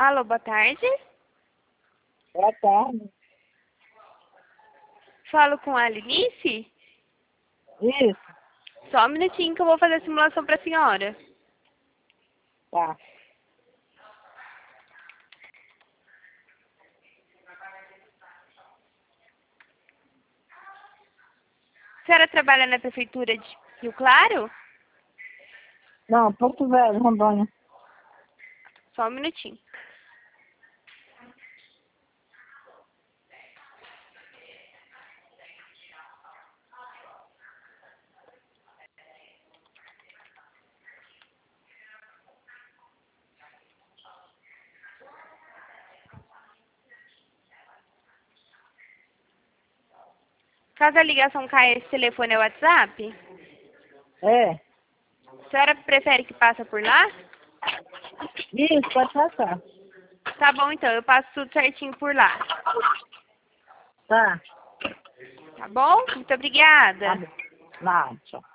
Alô, boa tarde. Boa tarde. Falo com a Alinice? Isso. Só um minutinho que eu vou fazer a simulação para a senhora. Tá. A senhora trabalha na prefeitura de Rio Claro? Não, Porto Velho, Rondônia. Só um minutinho. Caso a ligação caia, esse telefone é o WhatsApp? É. A senhora prefere que passe por lá? Isso, pode passar. Tá bom, então. Eu passo tudo certinho por lá. Tá. Tá bom? Muito obrigada. Tá bom. Não, tchau.